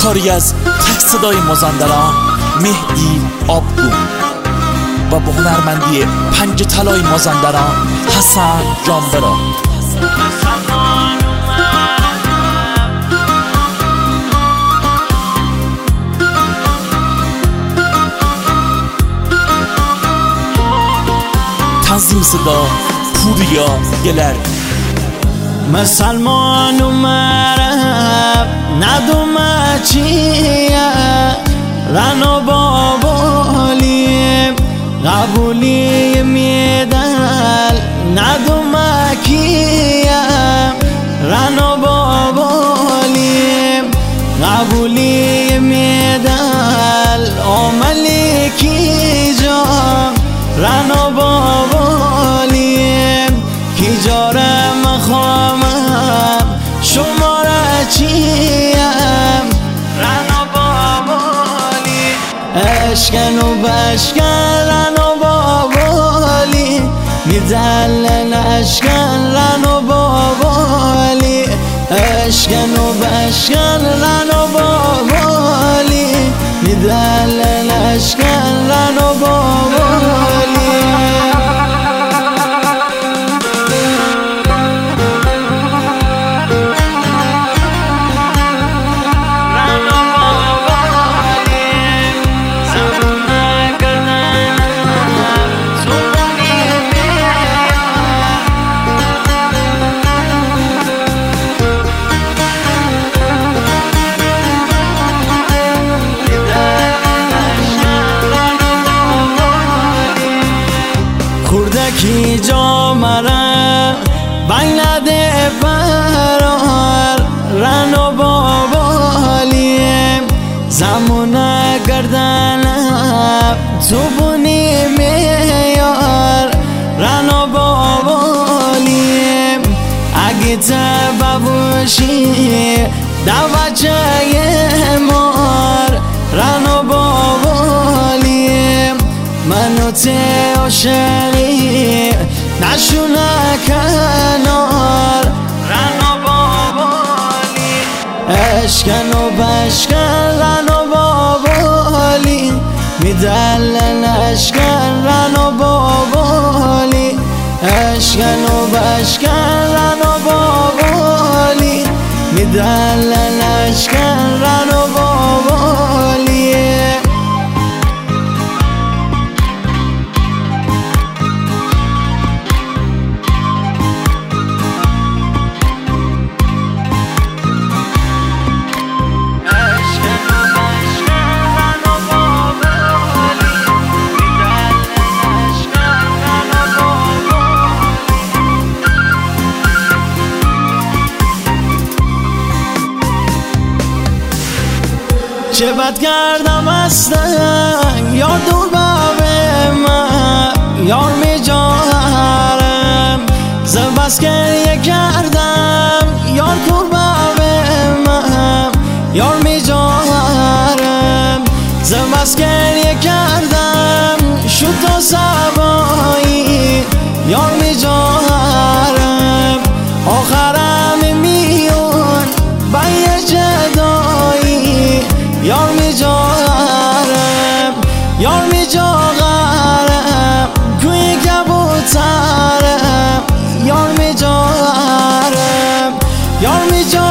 کاری از ته صدای مازندران مهدی آبگون و با هنرمندی پنج طلای مازندران حسن جانبرا. تنظیم صدا پوریا گلر. مسلمان مرب ندوم چیه رنو بابالی قبولی میدل ندوم کیه رنو بابالی قبولی میدل عملی کی جا رنو بابالی کی جارم خامم شماره چیم رنو بابالی اشکن و بشکن رنو بابالی میدلن اشکن رنو بابالی اشکن و بشکن رنو بابالی میدلن اشکن رنو بابالی. کی جا مرا بین ده برار رنو بابالیم زمون گردنم تو بونی میار رنو بابالیم اگه تبابوشی دوچه مار رنو بابالیم منو ته عاشقی نشونه کنار رنو بابالی اشکن و بشکن رنو بابالی میدلن اشکن رنو بابالی اشکن و بشکن رنو بابالی میدلن اشکن رنو بابالی. چه بد کردم هستن یار دور به من یار می جارم زبست گریه کردم یار دور به من یار می جارم زبست گریه کردم شد و سبایی یار می جارم آخرم میون بایه جدایی یار می جارم یار می جارم کوی کبوترم یار می جارم یار می جارم